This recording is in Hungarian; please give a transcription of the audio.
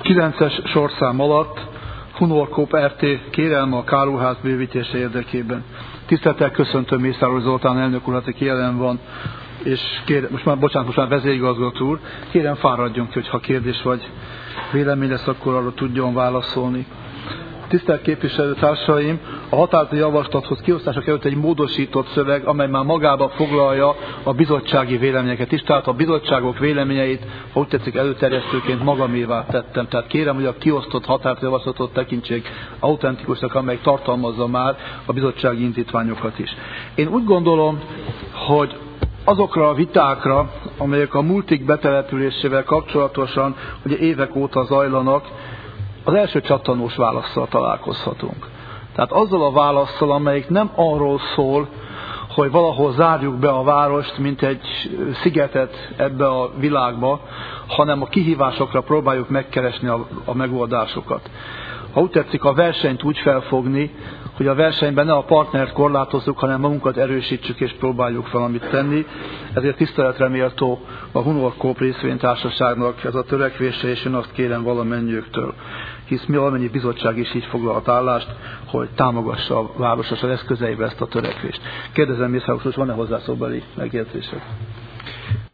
9-es sorszám alatt Hunor-Kóp RT kérelme a káróház bővítése érdekében. Tisztelettel köszöntöm Mészáros Zoltán elnök urat, aki jelen van, és most már vezérigazgató úr, kérem fáradjon ki, hogyha kérdés vagy vélemény lesz, akkor arra tudjon válaszolni. Tisztelt képviselőtársaim, a határozati javaslathoz kiosztásra került egy módosított szöveg, amely már magába foglalja a bizottsági véleményeket is, tehát a bizottságok véleményeit, ha úgy tetszik, előterjesztőként magamévá tettem. Tehát kérem, hogy a kiosztott határozati javaslatot tekintsék autentikusnak, amely tartalmazza már a bizottsági indítványokat is. Én úgy gondolom, hogy azokra a vitákra, amelyek a multik betelepülésével kapcsolatosan ugye évek óta zajlanak, az első csattanós válasszal találkozhatunk. Tehát azzal a válasszal, amelyik nem arról szól, hogy valahol zárjuk be a várost, mint egy szigetet ebbe a világba, hanem a kihívásokra próbáljuk megkeresni a megoldásokat. Ha úgy tetszik, a versenyt úgy felfogni, hogy a versenyben ne a partnert korlátozzuk, hanem magunkat erősítsük és próbáljuk valamit tenni. Ezért tiszteletre méltó a Hunor-Kóp részvénytársaságnak ez a törekvése, és én azt kérem valamennyiüktől, hisz mi valamennyi bizottság is így foglalt állást, hogy támogassa a város az eszközeivel ezt a törekvést. Kérdezem, Mészáros, van-e hozzászóbeli megjegyzésed?